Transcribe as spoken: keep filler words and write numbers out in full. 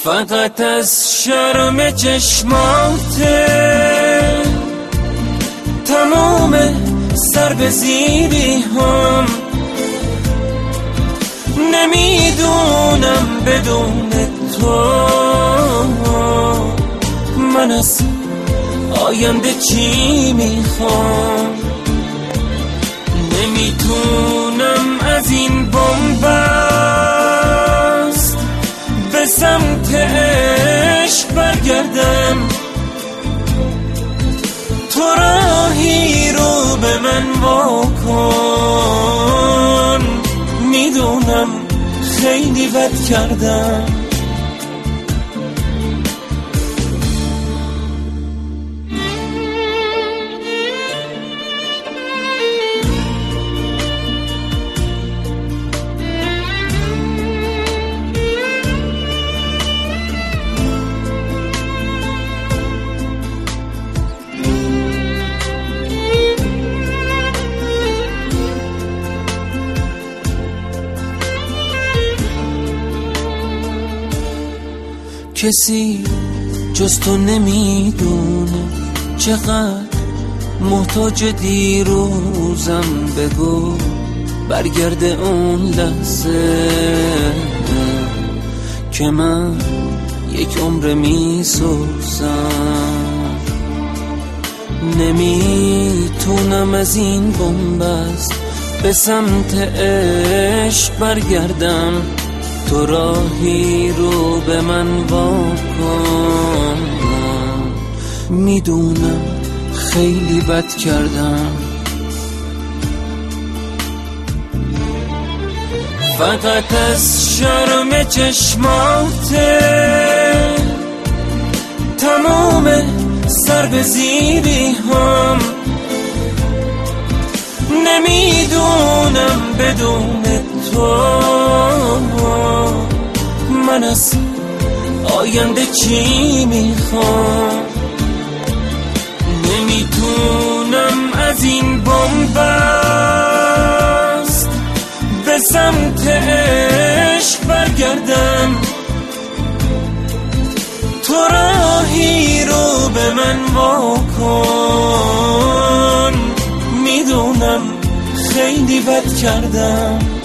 فقط از شرم چشماته تمام سر به زیری هم نمیدونم بدون تو من از آینده چی میخوام. نمیتونم از این بنبست به سمت عشق برگردم. تو راهی رو به من واکن، میدونم خیلی بد کردم. کسی جز تو نمیدونه چقدر محتاج دیروزم. بگو برگرده اون لحظه که من یک عمر میسوزم. نمیتونم از این بنبست به سمت عشق برگردم. تو راهی رو به من واکن، میدونم خیلی بد کردم. فقط از شرم چشماته تمام سر به زیری هم نمیدونم بدون تو من از آینده چی میخوام. نمیتونم از این بنبست به سمت عشق برگردم. تو راهی رو به من واکن، میدونم خیلی بد کردم.